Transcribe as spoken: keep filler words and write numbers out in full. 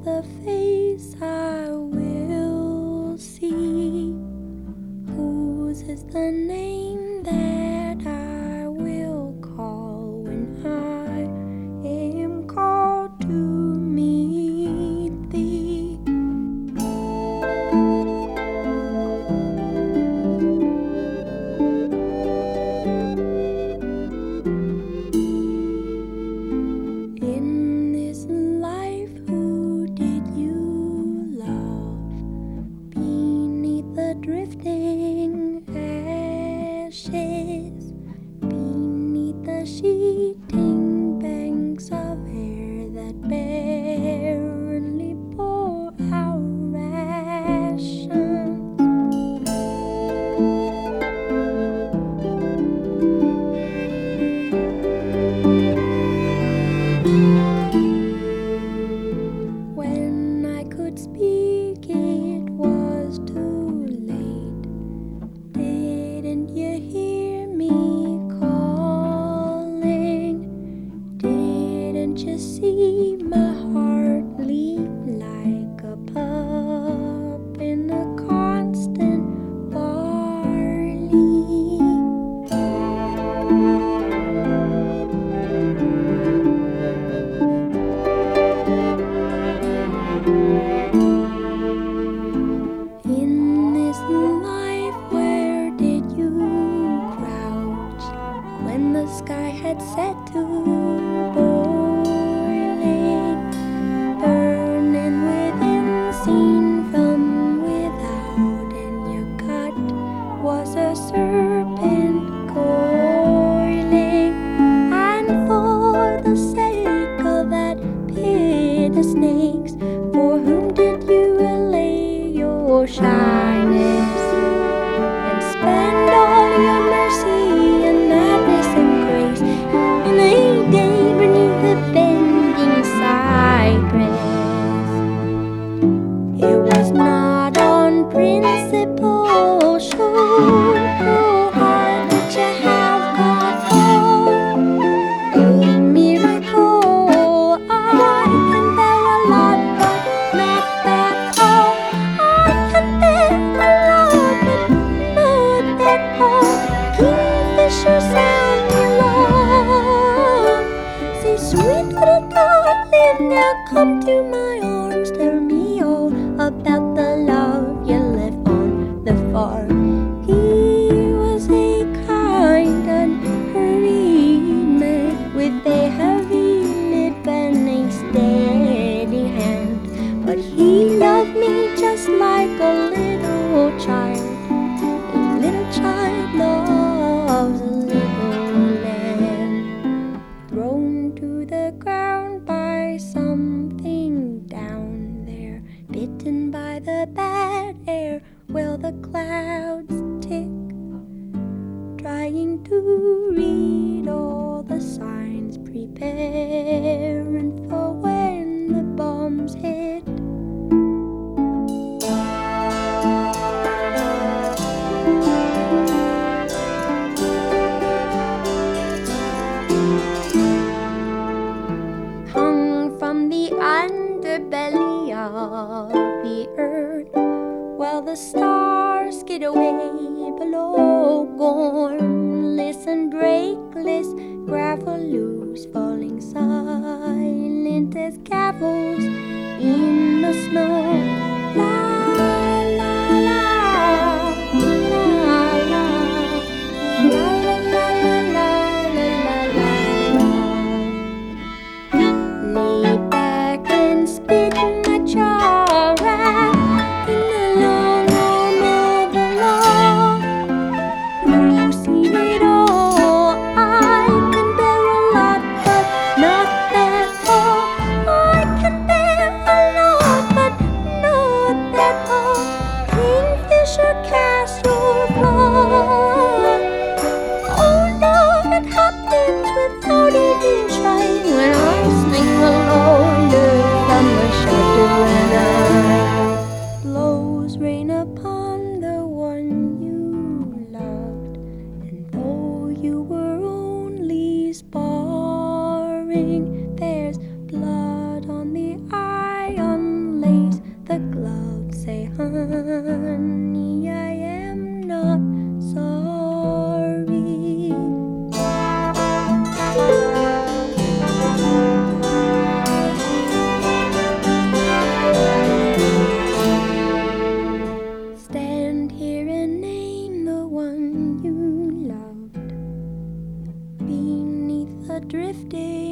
the face I will see? Whose is the name that I will call when I am called to meet thee? In this life, who did you love? Beneath the drifting ashes, beneath the sheeting banks of air that barely pour out rations. When I could speak, it was too late. Didn't you hear me calling? Didn't you see my heart leap like a pup in a constant barley? In this life, where did you crouch when the sky had set to boiling, burning within, seen from without, and your gut was a serpent coiling, and for the sake of that pit of snakes, for whom did you allay your shyness and spend all your mercy and madness and grace in a day beneath the bending cypress? It was not on principle, sure, your heart that you have got for a miracle. I can bear a lot, but not that all. I can bear a lot, but not that all. Kingfisher sound me long. Say, sweet little darling, now come to my arms. Tell me all about the love you left on the farm. He was a kind and hurried man with a heavy lip and a steady hand, but he loved me just like a little child. A little child loves a little lamb, thrown to the ground by something down there, bitten by the bad air. Well, the clouds tick, trying to read all the signs, preparing for when the bombs hit. Hung from the underbelly of the earth, while the stars skid away below, gormless and breakless, gravel loose, falling silent as cavils in the snow. La la la la la la la la la la la la. Lay back and spit in the jar rack in the long arm of the law. You've seen it all. I can bear a lot, but not that all. I can bear a lot, but not that all. Kingfisher, cast your flaw. Oh no, it happens without even trying when I sling alone from the shelter and I blows rain upon the one you loved, and though you were only sparring, there's blood on the iron drifting.